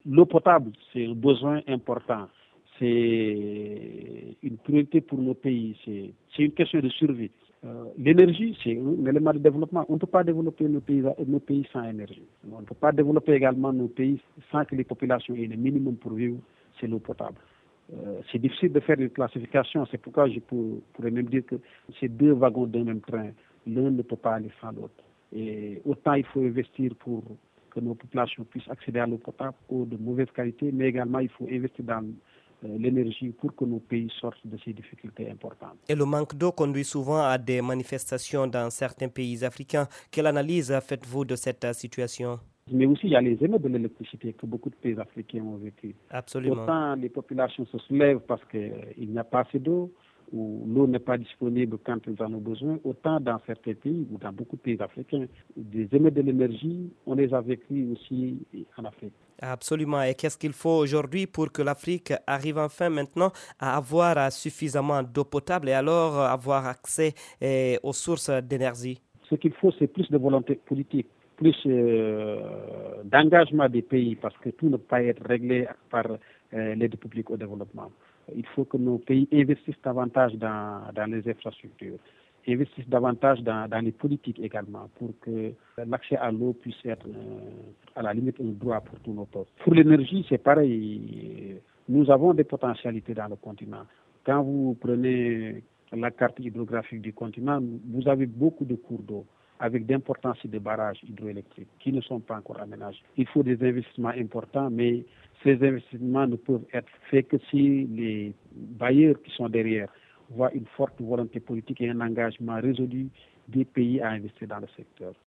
L'eau potable, c'est un besoin important. C'est une priorité pour nos pays. C'est une question de survie. L'énergie, c'est un élément de développement. On ne peut pas développer nos pays sans énergie. On ne peut pas développer également nos pays sans que les populations aient le minimum pour vivre, c'est l'eau potable. C'est difficile de faire une classification, c'est pourquoi je pourrais même dire que c'est deux wagons d'un même train. L'un ne peut pas aller sans l'autre. Et autant il faut investir pour que nos populations puissent accéder à l'eau potable, eau de mauvaise qualité, mais également il faut investir dans l'énergie pour que nos pays sortent de ces difficultés importantes. Et le manque d'eau conduit souvent à des manifestations dans certains pays africains. Quelle analyse faites-vous de cette situation? Mais aussi, il y a les émeutes de l'électricité que beaucoup de pays africains ont vécu. Absolument. Autant les populations se soulèvent parce qu'il n'y a pas assez d'eau, ou l'eau n'est pas disponible quand ils en ont besoin, autant dans certains pays ou dans beaucoup de pays africains, des émeutes de l'énergie, on les a vécues aussi en Afrique. Absolument. Et qu'est-ce qu'il faut aujourd'hui pour que l'Afrique arrive enfin maintenant à avoir suffisamment d'eau potable et alors avoir accès aux sources d'énergie? Ce qu'il faut, c'est plus de volonté politique, plus d'engagement des pays, parce que tout ne peut pas être réglé par l'aide publique au développement. Il faut que nos pays investissent davantage dans les infrastructures, investissent davantage dans les politiques également, pour que l'accès à l'eau puisse être à la limite un droit pour tous nos peuples. Pour l'énergie, c'est pareil. Nous avons des potentialités dans le continent. Quand vous prenez la carte hydrographique du continent, vous avez beaucoup de cours d'eau avec d'importants sites de barrages hydroélectriques qui ne sont pas encore aménagés. Il faut des investissements importants, mais ces investissements ne peuvent être faits que si les bailleurs qui sont derrière voient une forte volonté politique et un engagement résolu des pays à investir dans le secteur.